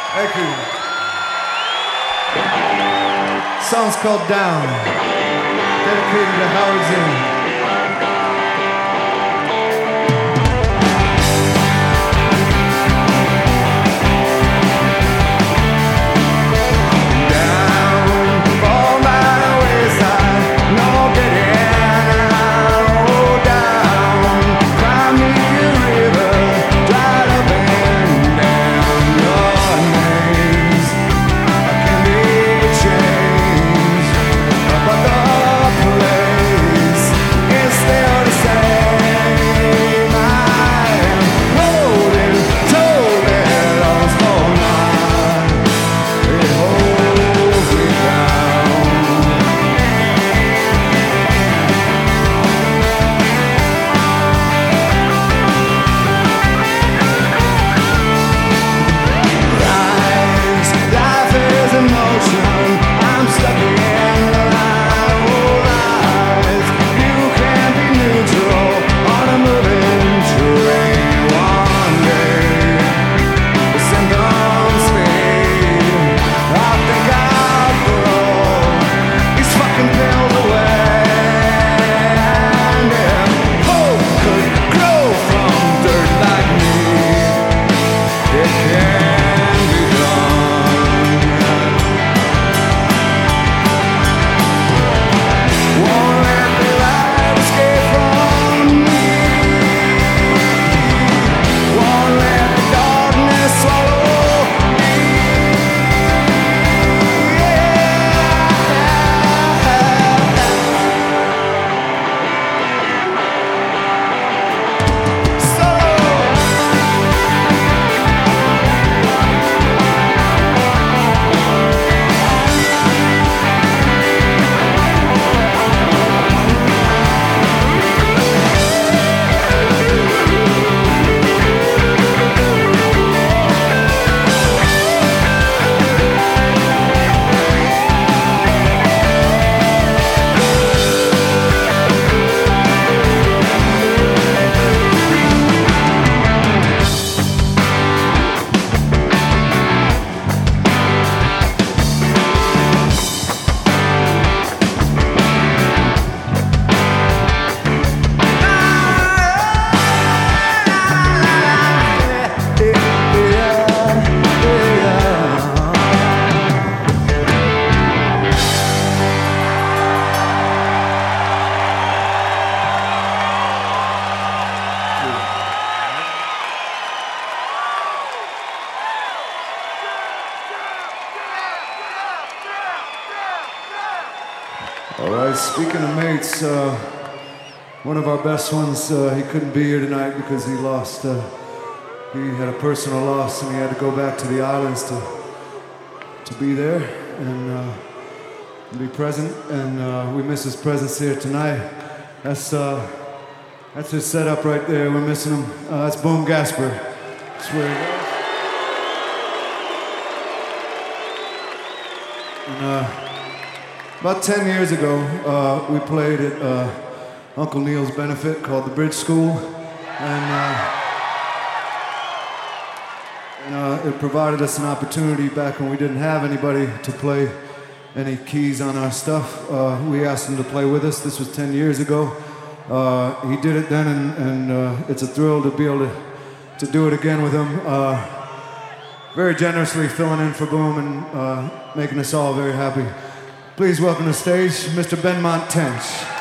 Thank you. Song's called Down, dedicated to Howard Zinn. All right, speaking of mates, one of our best ones, he couldn't be here tonight because he lost, he had a personal loss and he had to go back to the islands to be there and be present. And we miss his presence here tonight. That's his setup right there. We're missing him. That's Boom Gasper. That's where he was. And, about 10 years ago, we played at Uncle Neil's benefit called the Bridge School, and it provided us an opportunity back when we didn't have anybody to play any keys on our stuff. We asked him to play with us. This was 10 years ago. He did it then, and it's a thrill to be able to do it again with him. Very generously filling in for Boom and making us all very happy. Please welcome to the stage, Mr. Benmont Tench.